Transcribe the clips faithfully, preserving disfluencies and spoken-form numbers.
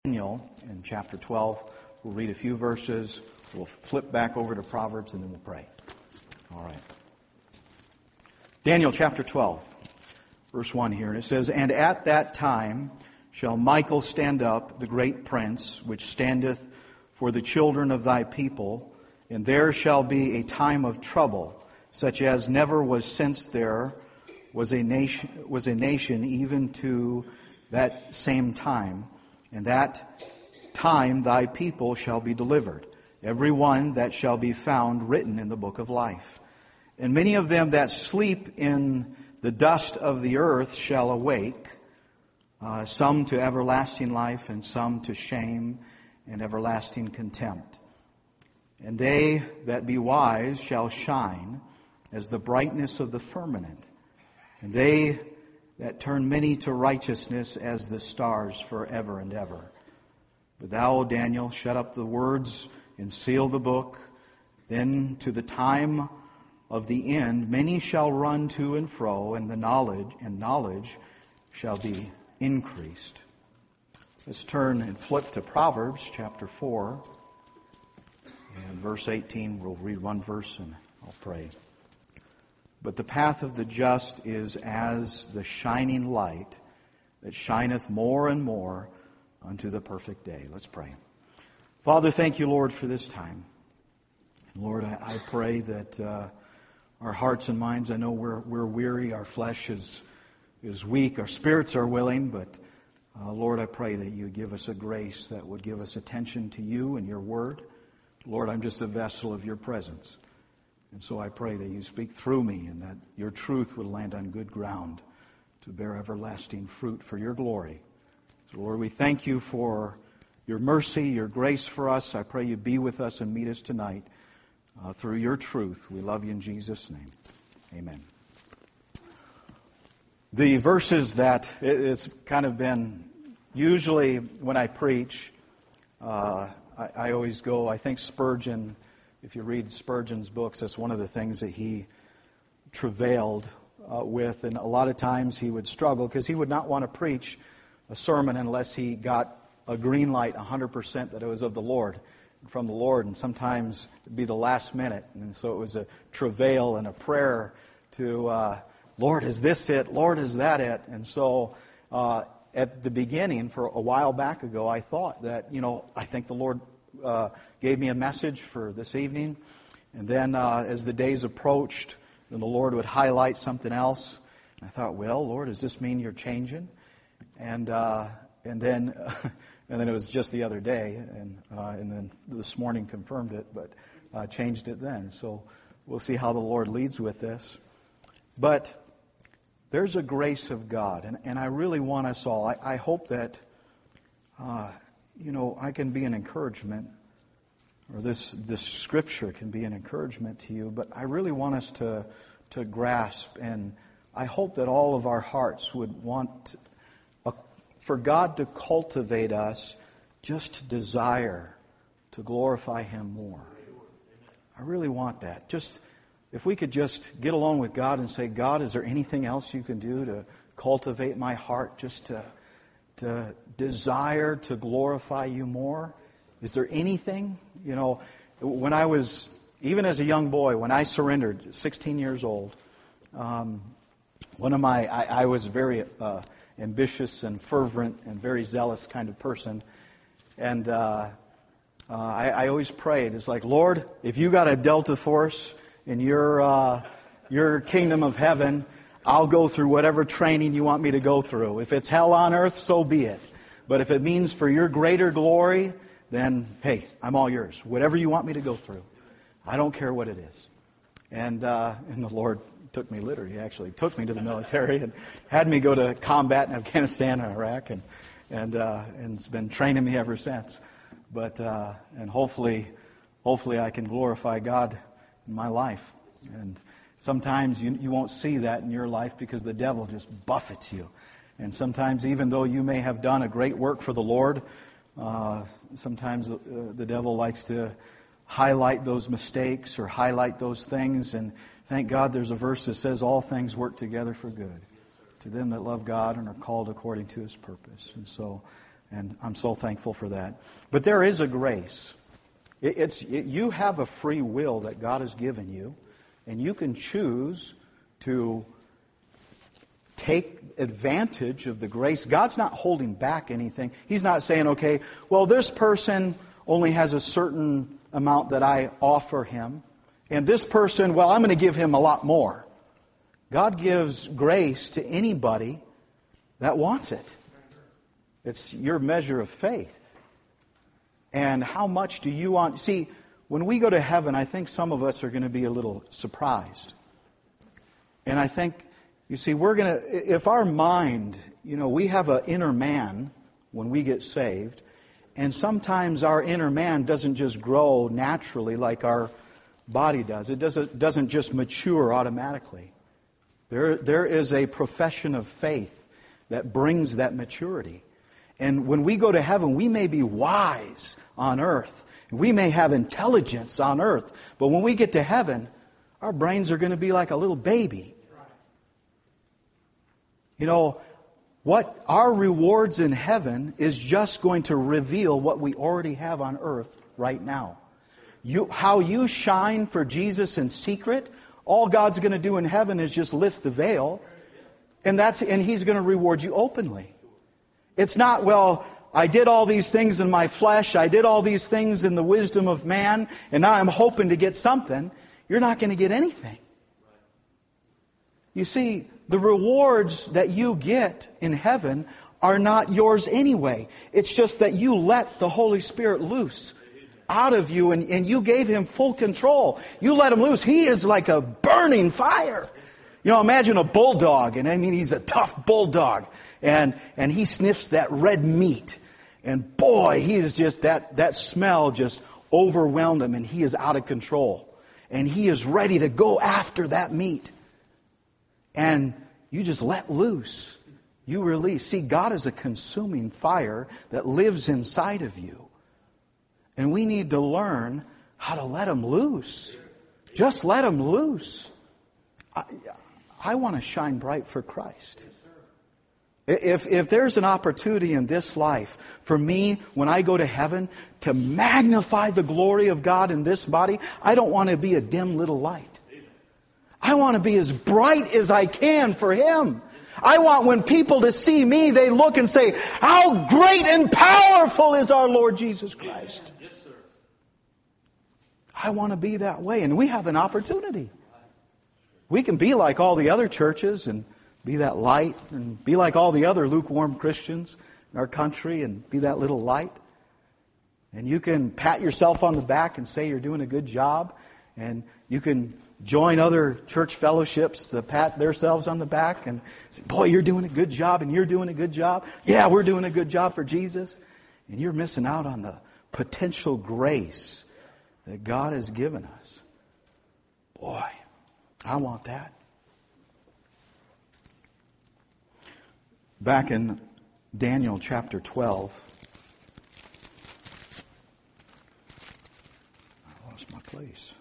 Daniel in chapter twelve. We'll read a few verses. We'll flip back over to Proverbs and then we'll pray. All right. Daniel chapter twelve, verse one here. And it says, "And at that time shall Michael stand up, the great prince, which standeth for the children of thy people. And there shall be a time of trouble, such as never was since there was a nation, was a nation even to that same time. And that time thy people shall be delivered, every one that shall be found written in the book of life. And many of them that sleep in the dust of the earth shall awake, uh, some to everlasting life, and some to shame and everlasting contempt. And they that be wise shall shine as the brightness of the firmament, and they that turn many to righteousness as the stars forever and ever. But thou, O Daniel, shut up the words and seal the book. Then to the time of the end many shall run to and fro, and the knowledge and knowledge shall be increased." Let's turn and flip to Proverbs chapter four and verse eighteen. We'll read one verse and I'll pray. "But the path of the just is as the shining light that shineth more and more unto the perfect day." Let's pray. Father, thank you, Lord, for this time. And Lord, I, I pray that uh, our hearts and minds, I know we're, we're weary, our flesh is, is weak, our spirits are willing, but uh, Lord, I pray that you give us a grace that would give us attention to you and your word. Lord, I'm just a vessel of your presence. And so I pray that you speak through me and that your truth would land on good ground to bear everlasting fruit for your glory. So Lord, we thank you for your mercy, your grace for us. I pray you be with us and meet us tonight uh, through your truth. We love you in Jesus' name. Amen. The verses that it's kind of been, usually when I preach, uh, I, I always go, I think Spurgeon, if you read Spurgeon's books, that's one of the things that he travailed uh, with. And a lot of times he would struggle because he would not want to preach a sermon unless he got a green light one hundred percent that it was of the Lord, from the Lord. And sometimes it would be the last minute. And so it was a travail and a prayer to, uh, Lord, is this it? Lord, is that it? And so uh, at the beginning, for a while back ago, I thought that, you know, I think the Lord Uh, gave me a message for this evening. And then uh, as the days approached, then the Lord would highlight something else. And I thought, well, Lord, does this mean you're changing? And uh, and then and then it was just the other day, and uh, and then this morning confirmed it, but uh, changed it then. So we'll see how the Lord leads with this. But there's a grace of God, and, and I really want us all, I, I hope that uh, you know, I can be an encouragement, or this this scripture can be an encouragement to you, but I really want us to to grasp, and I hope that all of our hearts would want a, for God to cultivate us just to desire to glorify Him more. I really want that. Just, if we could just get alone with God and say, God, is there anything else you can do to cultivate my heart just to to desire to glorify you more? Is there anything? You know, when I was, even as a young boy, when I surrendered, sixteen years old, um, one of my, I, I was a very uh, ambitious and fervent and very zealous kind of person. And uh, uh, I, I always prayed, it's like, Lord, if you got a Delta Force in your uh, your kingdom of heaven, I'll go through whatever training you want me to go through. If it's hell on earth, so be it. But if it means for your greater glory, then, hey, I'm all yours. Whatever you want me to go through. I don't care what it is. And uh, and the Lord took me literally. He actually took me to the military and had me go to combat in Afghanistan and Iraq, and and uh, and it's been training me ever since. But uh, and hopefully, hopefully I can glorify God in my life. And sometimes you, you won't see that in your life because the devil just buffets you. And sometimes even though you may have done a great work for the Lord, uh, sometimes uh, the devil likes to highlight those mistakes or highlight those things. And thank God there's a verse that says all things work together for good to them that love God and are called according to His purpose. And so And I'm so thankful for that. But there is a grace. It, it's it, you have a free will that God has given you, and you can choose to take advantage of the grace. God's not holding back anything. He's not saying, okay, well, this person only has a certain amount that I offer him, and this person, well, I'm going to give him a lot more. God gives grace to anybody that wants it. It's your measure of faith. And how much do you want? See, when we go to heaven, I think some of us are going to be a little surprised. And I think, you see, we're going to, if our mind, you know, we have an inner man when we get saved, and sometimes our inner man doesn't just grow naturally like our body does. It doesn't, doesn't just mature automatically. There, there is a profession of faith that brings that maturity. And when we go to heaven, we may be wise on earth. We may have intelligence on earth. But when we get to heaven, our brains are going to be like a little baby. You know, what our rewards in heaven is just going to reveal what we already have on earth right now. You, how you shine for Jesus in secret, all God's going to do in heaven is just lift the veil, and that's and He's going to reward you openly. It's not, well, I did all these things in my flesh, I did all these things in the wisdom of man, and now I'm hoping to get something. You're not going to get anything. You see, the rewards that you get in heaven are not yours anyway. It's just that you let the Holy Spirit loose out of you, and, and you gave Him full control. You let Him loose. He is like a burning fire. You know, imagine a bulldog, and I mean, he's a tough bulldog, and and he sniffs that red meat, and boy, he is just, that, that smell just overwhelmed him, and he is out of control. And he is ready to go after that meat. And you just let loose. You release. See, God is a consuming fire that lives inside of you. And we need to learn how to let Him loose. Just let Him loose. I, I want to shine bright for Christ. If, if there's an opportunity in this life for me, when I go to heaven, to magnify the glory of God in this body, I don't want to be a dim little light. I want to be as bright as I can for Him. I want when people to see me, they look and say, how great and powerful is our Lord Jesus Christ. Yes, sir. I want to be that way. And we have an opportunity. We can be like all the other churches and be that light, and be like all the other lukewarm Christians in our country and be that little light. And you can pat yourself on the back and say you're doing a good job. And you can join other church fellowships that pat themselves on the back and say, boy, you're doing a good job and you're doing a good job. Yeah, we're doing a good job for Jesus. And you're missing out on the potential grace that God has given us. Boy, I want that. Back in Daniel chapter twelve, I lost my place.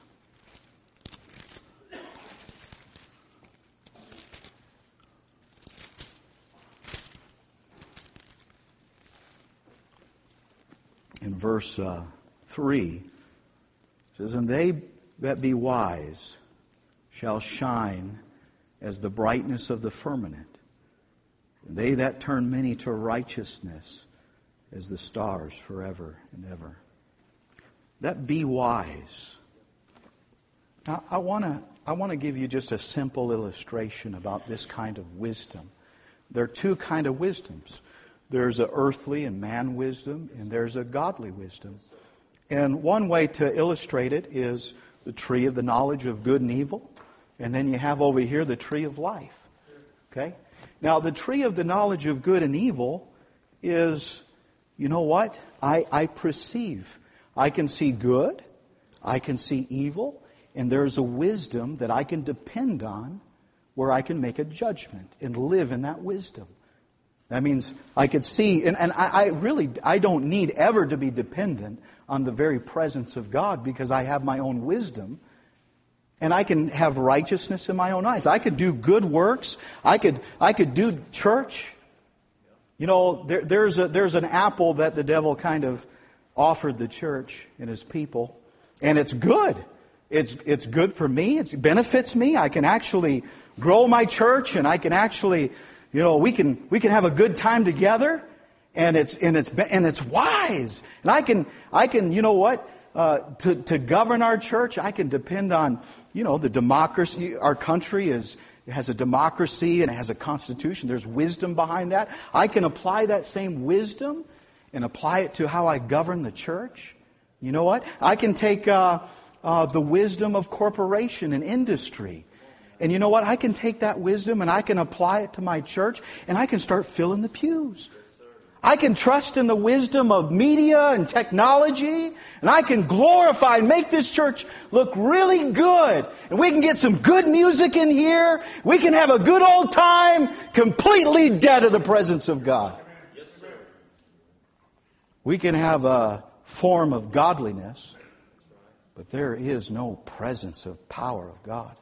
In verse uh, three, it says, and they that be wise shall shine as the brightness of the firmament. They that turn many to righteousness as the stars forever and ever. That be wise. Now, I want to I want to give you just a simple illustration about this kind of wisdom. There are two kind of wisdoms. There's a earthly and man wisdom, and there's a godly wisdom. And one way to illustrate it is the tree of the knowledge of good and evil. And then you have over here the tree of life. Okay? Now, the tree of the knowledge of good and evil is, you know what? I, I perceive. I can see good. I can see evil. And there's a wisdom that I can depend on where I can make a judgment and live in that wisdom. That means I could see, and, and I, I really, I don't need ever to be dependent on the very presence of God because I have my own wisdom. And I can have righteousness in my own eyes. I could do good works. I could I could do church. You know, there, there's a, there's an apple that the devil kind of offered the church and his people, and it's good. It's it's good for me. It benefits me. I can actually grow my church, and I can actually, you know, we can we can have a good time together, and it's and it's and it's wise. And I can I can you know what uh, to to govern our church, I can depend on, you know, the democracy. Our country is. It has a democracy and it has a constitution. There's wisdom behind that. I can apply that same wisdom and apply it to how I govern the church. You know what? I can take uh, uh, the wisdom of corporation and industry. And you know what? I can take that wisdom and I can apply it to my church, and I can start filling the pews. I can trust in the wisdom of media and technology, and I can glorify and make this church look really good. And we can get some good music in here. We can have a good old time, completely dead of the presence of God. Yes, sir. We can have a form of godliness, but there is no presence of power of God.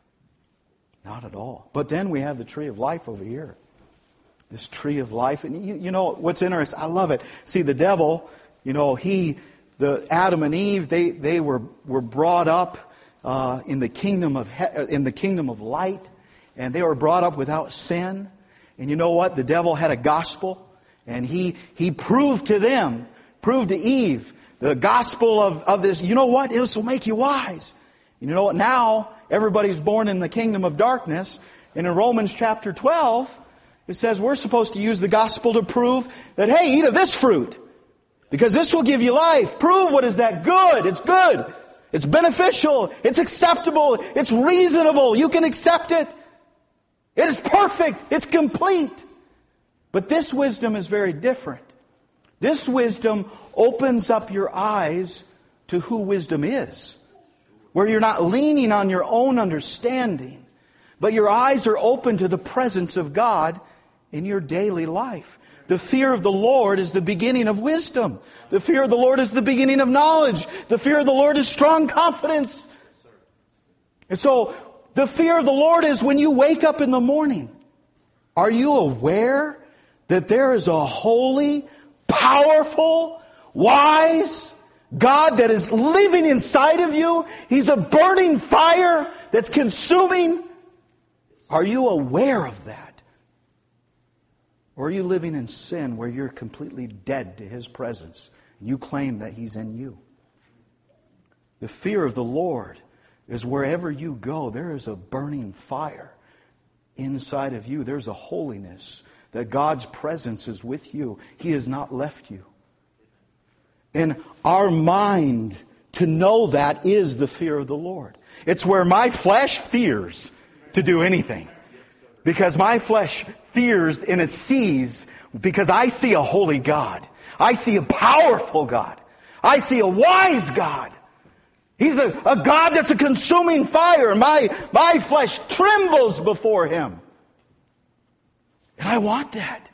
Not at all. But then we have the tree of life over here. This tree of life. And you, you know what's interesting? I love it. See, the devil, you know, he, the Adam and Eve, they, they were, were brought up uh, in the kingdom of he- in the kingdom of light, and they were brought up without sin. And you know what? The devil had a gospel, and he he proved to them, proved to Eve, the gospel of, of this. You know what? This will make you wise. And you know what? Now everybody's born in the kingdom of darkness, and in Romans chapter twelve. It says we're supposed to use the gospel to prove that, hey, eat of this fruit, because this will give you life. Prove what is that good. It's good. It's beneficial. It's acceptable. It's reasonable. You can accept it. It is perfect. It's complete. But this wisdom is very different. This wisdom opens up your eyes to who wisdom is, where you're not leaning on your own understanding, but your eyes are open to the presence of God in your daily life. The fear of the Lord is the beginning of wisdom. The fear of the Lord is the beginning of knowledge. The fear of the Lord is strong confidence. And so, the fear of the Lord is when you wake up in the morning. Are you aware that there is a holy, powerful, wise God that is living inside of you? He's a burning fire that's consuming. Are you aware of that? Or are you living in sin where you're completely dead to His presence? You claim that He's in you. The fear of the Lord is wherever you go, there is a burning fire inside of you. There's a holiness that God's presence is with you. He has not left you. And our mind to know that is the fear of the Lord. It's where my flesh fears to do anything. Because my flesh fears and it sees, because I see a holy God. I see a powerful God. I see a wise God. He's a, a God that's a consuming fire. My, my flesh trembles before Him. And I want that.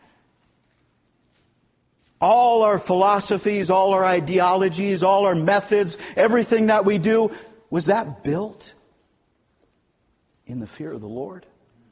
All our philosophies, all our ideologies, all our methods, everything that we do, was that built in the fear of the Lord?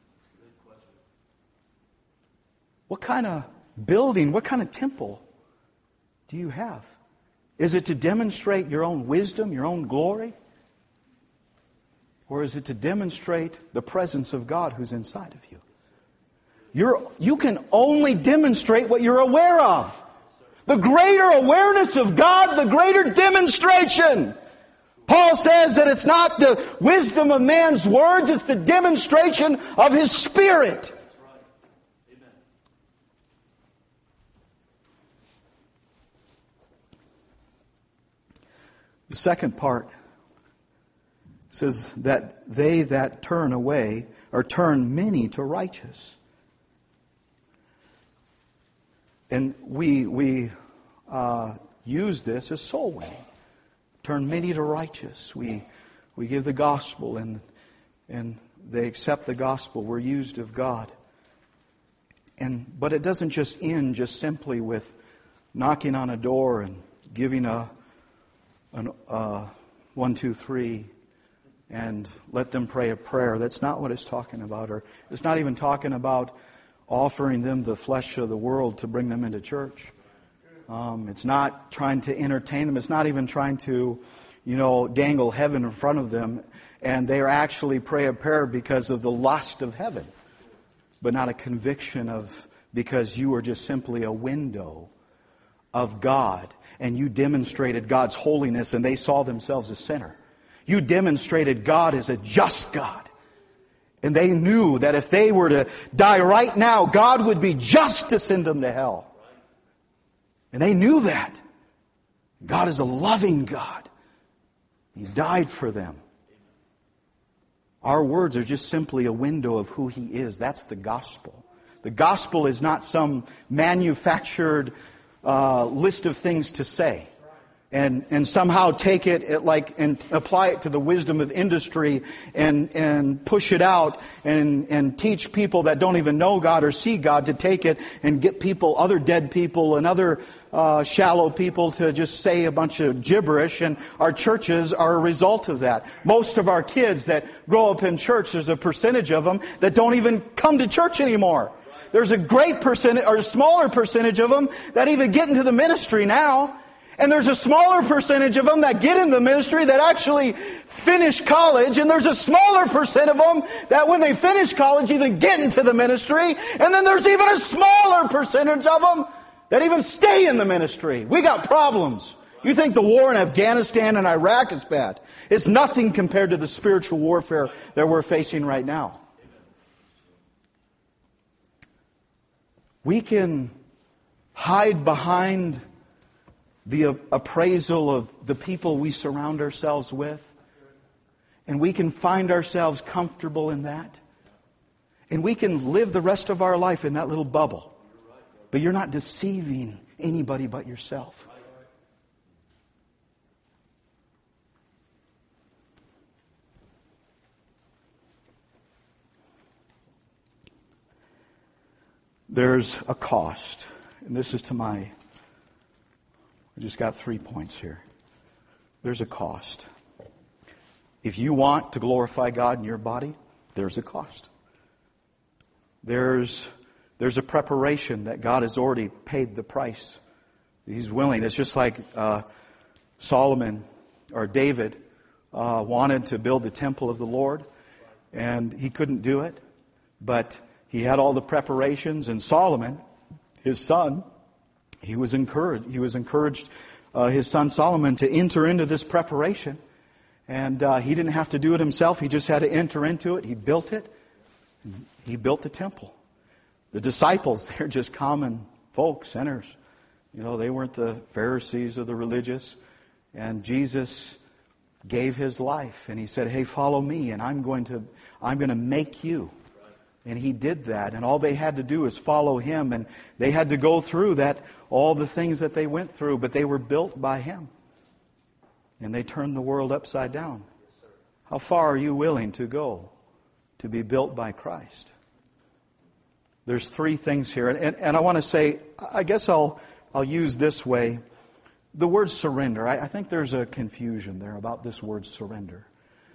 What kind of building, what kind of temple do you have? Is it to demonstrate your own wisdom, your own glory? Or is it to demonstrate the presence of God who's inside of you? You're, you can only demonstrate what you're aware of. The greater awareness of God, the greater demonstration. Paul says that it's not the wisdom of man's words, it's the demonstration of his Spirit. The second part says that they that turn away or turn many to righteous. And we we uh, use this as soul winning. Turn many to righteous. We we give the gospel and and they accept the gospel. We're used of God. And but it doesn't just end just simply with knocking on a door and giving a An, uh, one, two, three, and let them pray a prayer. That's not what it's talking about. Or it's not even talking about offering them the flesh of the world to bring them into church. Um, it's not trying to entertain them. It's not even trying to, you know, dangle heaven in front of them. And they are actually pray a prayer because of the lust of heaven, but not a conviction of because you are just simply a window of God, and you demonstrated God's holiness, and they saw themselves a sinner. You demonstrated God as a just God. And they knew that if they were to die right now, God would be just to send them to hell. And they knew that. God is a loving God. He died for them. Our words are just simply a window of who He is. That's the gospel. The gospel is not some manufactured uh, list of things to say. And and somehow take it at like and apply it to the wisdom of industry and and push it out and and teach people that don't even know God or see God to take it and get people, other dead people and other uh, shallow people to just say a bunch of gibberish. And our churches are a result of that. Most of our kids that grow up in church, there's a percentage of them that don't even come to church anymore. There's a great percentage or a smaller percentage of them that even get into the ministry now. And there's a smaller percentage of them that get in the ministry that actually finish college. And there's a smaller percent of them that when they finish college even get into the ministry. And then there's even a smaller percentage of them that even stay in the ministry. We got problems. You think the war in Afghanistan and Iraq is bad. It's nothing compared to the spiritual warfare that we're facing right now. We can hide behind the appraisal of the people we surround ourselves with. And we can find ourselves comfortable in that. And we can live the rest of our life in that little bubble. But you're not deceiving anybody but yourself. There's a cost. And this is to my... I just got three points here. There's a cost. If you want to glorify God in your body, there's a cost. There's, there's a preparation that God has already paid the price. He's willing. It's just like uh, Solomon or David uh, wanted to build the temple of the Lord, and he couldn't do it. But he had all the preparations, and Solomon, his son, He was encouraged. He was encouraged, uh, his son Solomon, to enter into this preparation, and uh, he didn't have to do it himself. He just had to enter into it. He built it. He built the temple. The disciples, they're just common folk, sinners. You know, they weren't the Pharisees or the religious. And Jesus gave His life, and He said, "Hey, follow me, and I'm going to, I'm going to make you." And He did that. And all they had to do is follow Him. And they had to go through that, all the things that they went through. But they were built by Him. And they turned the world upside down. How far are you willing to go to be built by Christ? There's three things here. And, and I want to say, I guess I'll, I'll use this way. The word surrender. I, I think there's a confusion there about this word surrender.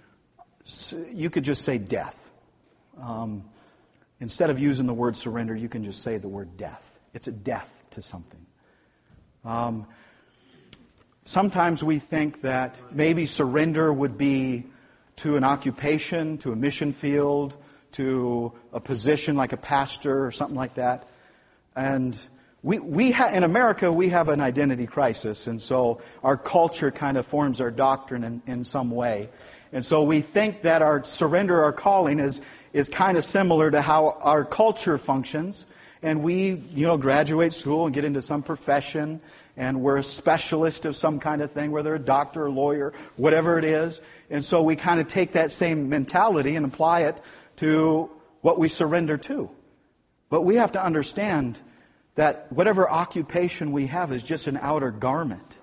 So you could just say death. Um... Instead of using the word surrender, you can just say the word death. It's a death to something. Um, sometimes we think that maybe surrender would be to an occupation, to a mission field, to a position like a pastor or something like that. And we, we ha- in America, we have an identity crisis. And so our culture kind of forms our doctrine in, in some way. And so we think that our surrender, our calling is is kind of similar to how our culture functions. And we, you know, graduate school and get into some profession, and we're a specialist of some kind of thing, whether a doctor or lawyer, whatever it is. And so we kind of take that same mentality and apply it to what we surrender to. But we have to understand that whatever occupation we have is just an outer garment.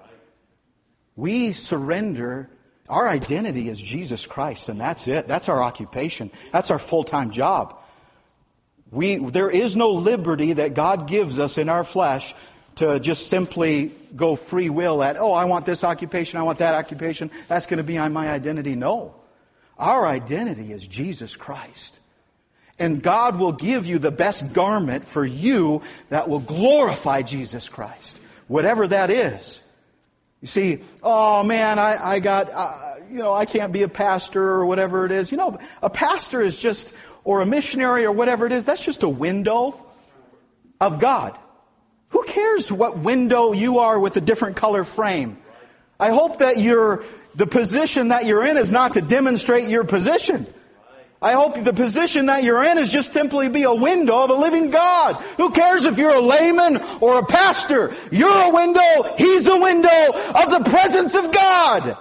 We surrender. Our identity is Jesus Christ, and that's it. That's our occupation. That's our full-time job. We, there is no liberty that God gives us in our flesh to just simply go free will at, oh, I want this occupation, I want that occupation, that's going to be my identity. No. Our identity is Jesus Christ. And God will give you the best garment for you that will glorify Jesus Christ. Whatever that is. You see, oh man, I, I got, uh, you know, I can't be a pastor or whatever it is. You know, a pastor is just, or a missionary or whatever it is, that's just a window of God. Who cares what window you are with a different color frame? I hope that you're, the position that you're in is not to demonstrate your position. I hope the position that you're in is just simply be a window of a living God. Who cares if you're a layman or a pastor? You're a window, He's a window of the presence of God.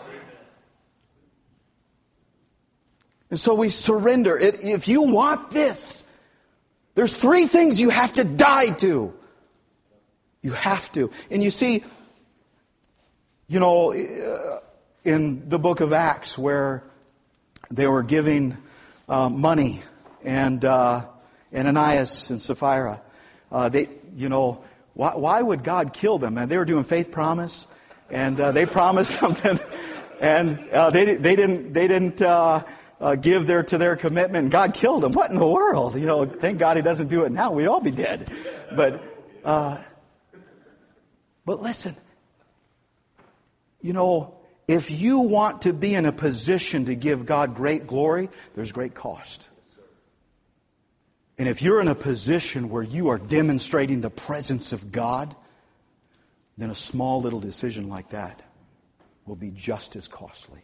And so we surrender. It, if you want this, there's three things you have to die to. You have to. And you see, you know, in the book of Acts where they were giving uh, money and uh, Ananias and Sapphira, uh, they, you know, why, why would God kill them? And they were doing faith promise, and uh, they promised something, and uh, they they didn't they didn't uh, uh, give their to their commitment. And God killed them. What in the world? You know, thank God He doesn't do it now. We'd all be dead. But uh, but listen. You know, if you want to be in a position to give God great glory, there's great cost. And if you're in a position where you are demonstrating the presence of God, then a small little decision like that will be just as costly.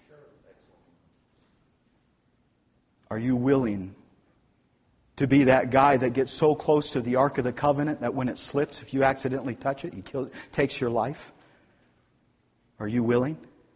Are you willing to be that guy that gets so close to the Ark of the Covenant that when it slips, if you accidentally touch it, he kills, takes your life? Are you willing?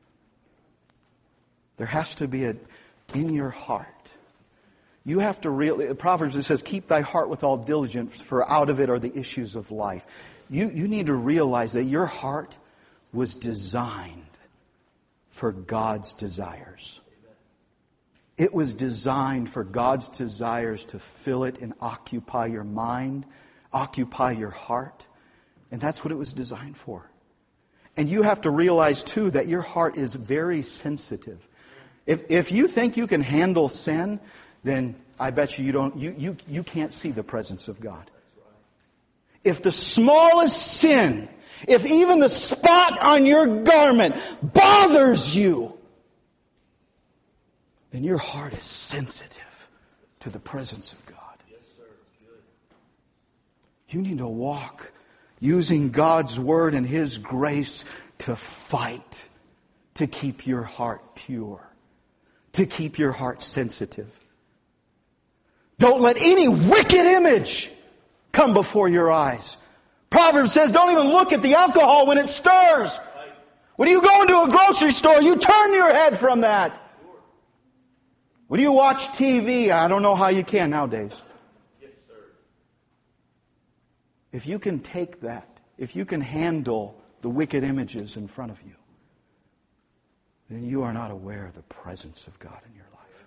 There has to be a in your heart. You have to really, Proverbs it says, keep thy heart with all diligence, for out of it are the issues of life. You, you need to realize that your heart was designed for God's desires. It was designed for God's desires to fill it and occupy your mind, occupy your heart. And that's what it was designed for. And you have to realize, too, that your heart is very sensitive. If if you think you can handle sin, then I bet you you don't you you, you can't see the presence of God. If the smallest sin, if even the spot on your garment bothers you, then your heart is sensitive to the presence of God. You need to walk using God's Word and His grace to fight, to keep your heart pure, to keep your heart sensitive. Don't let any wicked image come before your eyes. Proverbs says, don't even look at the alcohol when it stirs. When you go into a grocery store, you turn your head from that. When you watch T V, I don't know how you can nowadays. If you can take that, if you can handle the wicked images in front of you, then you are not aware of the presence of God in your life.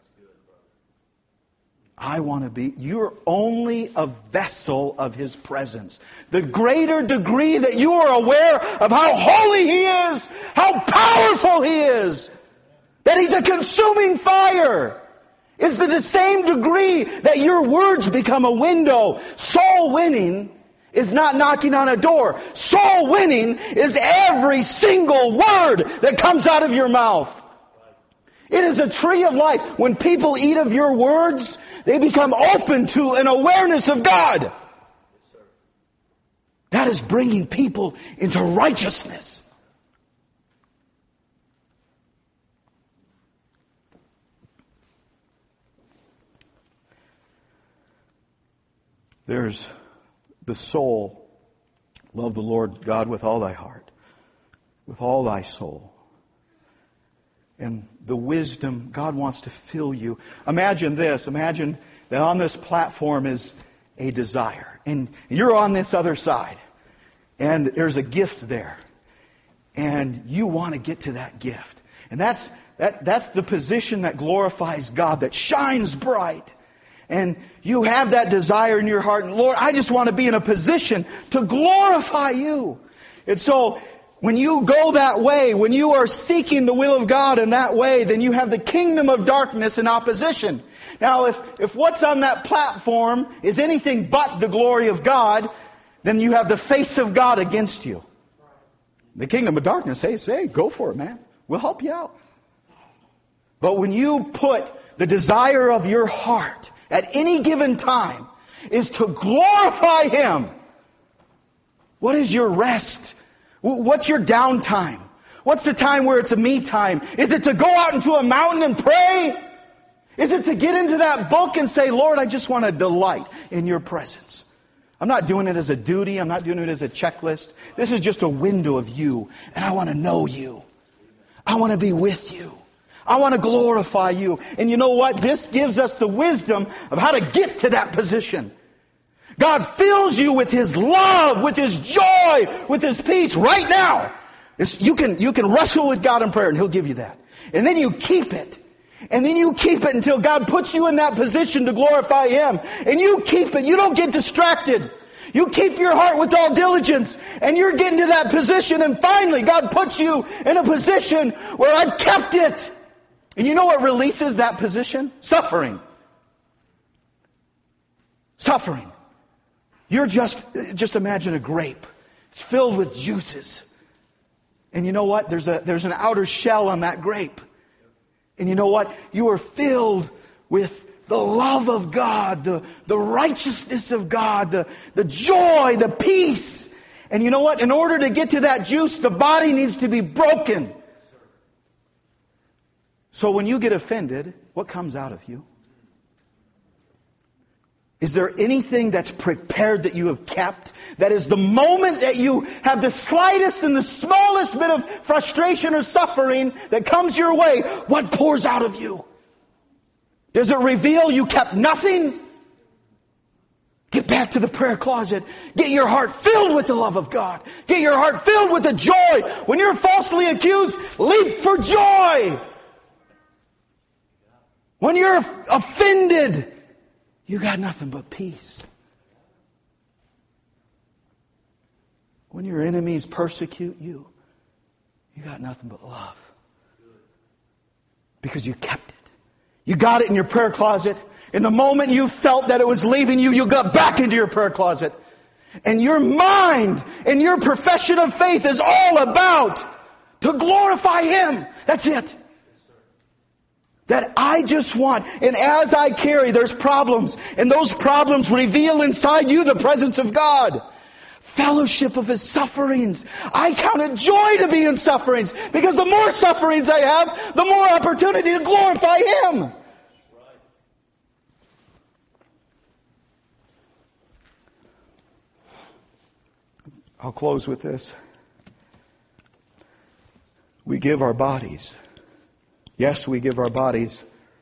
I want to be, you're only a vessel of His presence. The greater degree that you are aware of how holy He is, how powerful He is, that He's a consuming fire, is to the same degree that your words become a window. Soul winning is not knocking on a door. Soul winning is every single word that comes out of your mouth. It is a tree of life. When people eat of your words, they become open to an awareness of God. That is bringing people into righteousness. There's the soul. Love the Lord God with all thy heart, with all thy soul. And the wisdom, God wants to fill you. Imagine this. Imagine that on this platform is a desire. And you're on this other side. And there's a gift there. And you want to get to that gift. And that's that, that's the position that glorifies God, that shines bright. And you have that desire in your heart. And Lord, I just want to be in a position to glorify you. And so When you go that way, when you are seeking the will of God in that way, then you have the kingdom of darkness in opposition. Now, if, if what's on that platform is anything but the glory of God, then you have the face of God against you. The kingdom of darkness, hey, say, go for it, man. We'll help you out. But when you put the desire of your heart at any given time is to glorify Him, what is your rest? What's your downtime? What's the time where it's a me time? Is it to go out into a mountain and pray? Is it to get into that book and say, Lord, I just want to delight in your presence? I'm not doing it as a duty. I'm not doing it as a checklist. This is just a window of you. And I want to know you. I want to be with you. I want to glorify you. And you know what? This gives us the wisdom of how to get to that position. God fills you with His love, with His joy, with His peace right now. It's, you can, you can wrestle with God in prayer and He'll give you that. And then you keep it. And then you keep it until God puts you in that position to glorify Him. And you keep it. You don't get distracted. You keep your heart with all diligence. And you're getting to that position. And finally, God puts you in a position where I've kept it. And you know what releases that position? Suffering. Suffering. You're just, just imagine a grape. It's filled with juices. And you know what? There's a, there's an outer shell on that grape. And you know what? You are filled with the love of God, the, the righteousness of God, the, the joy, the peace. And you know what? In order to get to that juice, the body needs to be broken. So when you get offended, what comes out of you? Is there anything that's prepared that you have kept? That is the moment that you have the slightest and the smallest bit of frustration or suffering that comes your way, what pours out of you? Does it reveal you kept nothing? Get back to the prayer closet. Get your heart filled with the love of God. Get your heart filled with the joy. When you're falsely accused, leap for joy. When you're offended, you got nothing but peace. When your enemies persecute you, you got nothing but love. Because you kept it. You got it in your prayer closet. In the moment you felt that it was leaving you, you got back into your prayer closet. And your mind and your profession of faith is all about to glorify Him. That's it. That I just want, and as I carry, there's problems, and those problems reveal inside you the presence of God. Fellowship of His sufferings. I count it joy to be in sufferings, because the more sufferings I have, the more opportunity to glorify Him. I'll close with this. We give our bodies. Yes, we give our bodies.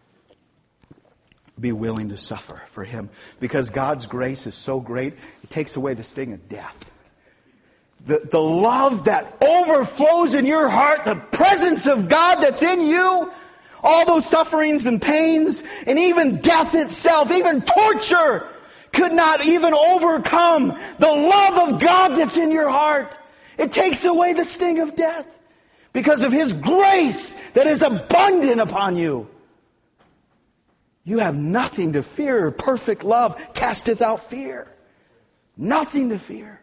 Be willing to suffer for Him. Because God's grace is so great, it takes away the sting of death. The, the love that overflows in your heart, the presence of God that's in you, all those sufferings and pains, and even death itself, even torture, could not even overcome the love of God that's in your heart. It takes away the sting of death. Because of His grace that is abundant upon you. You have nothing to fear. Perfect love casteth out fear. Nothing to fear.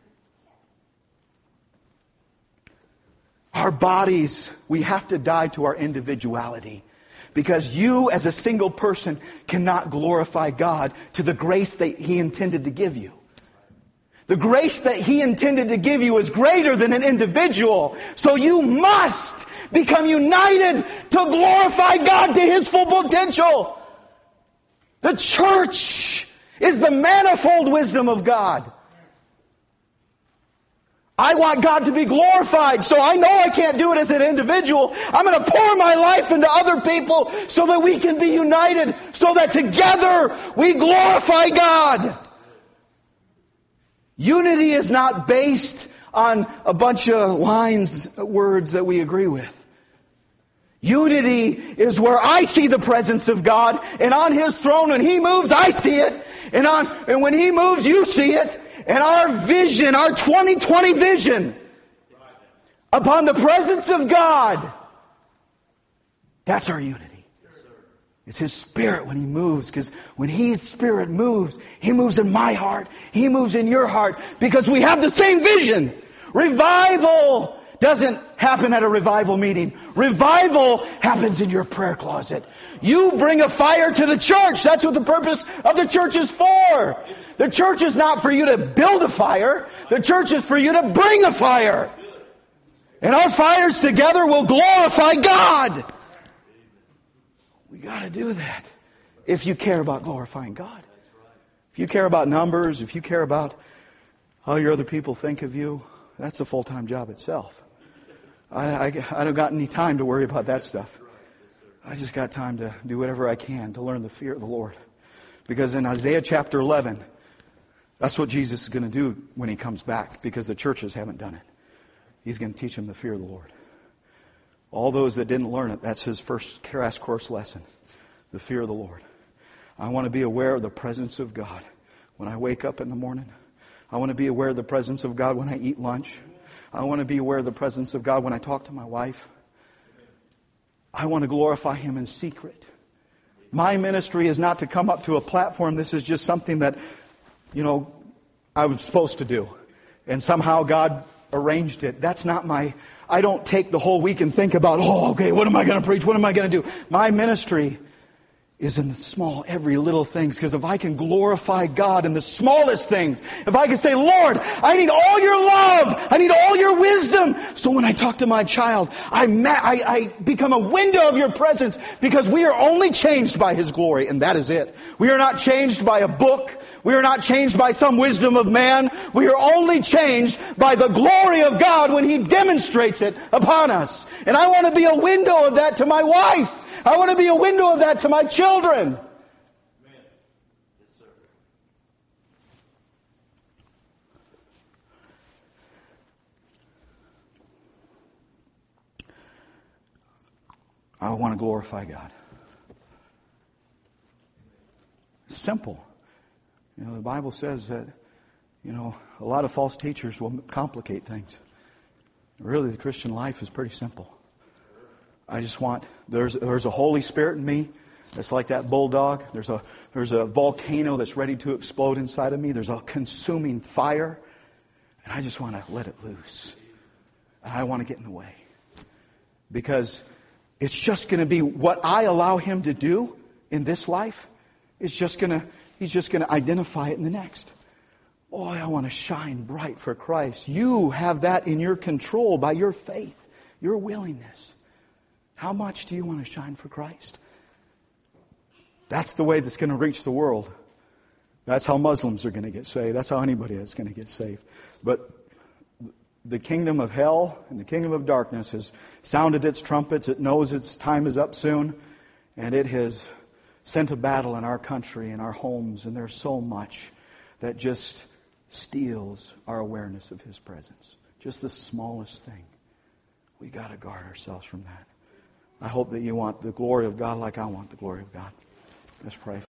Our bodies, we have to die to our individuality. Because you as a single person cannot glorify God to the grace that He intended to give you. The grace that He intended to give you is greater than an individual. So you must become united to glorify God to His full potential. The church is the manifold wisdom of God. I want God to be glorified, so I know I can't do it as an individual. I'm going to pour my life into other people so that we can be united, so that together we glorify God. Unity is not based on a bunch of lines, words that we agree with. Unity is where I see the presence of God, and on His throne, when He moves, I see it. And on and when He moves, you see it. And our vision, our twenty twenty vision, upon the presence of God. That's our unity. It's His Spirit when He moves. Because when His Spirit moves, He moves in my heart. He moves in your heart. Because we have the same vision. Revival doesn't happen at a revival meeting. Revival happens in your prayer closet. You bring a fire to the church. That's what the purpose of the church is for. The church is not for you to build a fire. The church is for you to bring a fire. And our fires together will glorify God. We got to do that if you care about glorifying God. If you care about numbers, if you care about how your other people think of you, that's a full-time job itself. I, I, I don't got any time to worry about that stuff. I just got time to do whatever I can to learn the fear of the Lord. Because in Isaiah chapter eleven, that's what Jesus is going to do when He comes back, because the churches haven't done it. He's going to teach them the fear of the Lord. All those that didn't learn it, that's His first crash course lesson. The fear of the Lord. I want to be aware of the presence of God when I wake up in the morning. I want to be aware of the presence of God when I eat lunch. I want to be aware of the presence of God when I talk to my wife. I want to glorify Him in secret. My ministry is not to come up to a platform. This is just something that, you know, I was supposed to do. And somehow God arranged it. That's not my... I don't take the whole week and think about, oh, okay, what am I going to preach? What am I going to do? My ministry is in the small, every little things. Because if I can glorify God in the smallest things, if I can say, Lord, I need all your love, I need all your wisdom. So when I talk to my child, I, ma- I, I become a window of your presence, because we are only changed by His glory, and that is it. We are not changed by a book. We are not changed by some wisdom of man. We are only changed by the glory of God when He demonstrates it upon us. And I want to be a window of that to my wife. I want to be a window of that to my children. Yes, sir. I want to glorify God. Simple. You know, the Bible says that, you know, a lot of false teachers will complicate things. Really, the Christian life is pretty simple. I just want, there's there's a Holy Spirit in me that's like that bulldog. There's a there's a volcano that's ready to explode inside of me. There's a consuming fire. And I just want to let it loose. And I want to get in the way. Because it's just going to be what I allow Him to do in this life. It's just going to, He's just going to identify it in the next. Boy, I want to shine bright for Christ. You have that in your control by your faith, your willingness. How much do you want to shine for Christ? That's the way that's going to reach the world. That's how Muslims are going to get saved. That's how anybody is going to get saved. But the kingdom of hell and the kingdom of darkness has sounded its trumpets. It knows its time is up soon. And it has sent a battle in our country, in our homes. And there's so much that just steals our awareness of His presence. Just the smallest thing. We got to guard ourselves from that. I hope that you want the glory of God like I want the glory of God. Let's pray.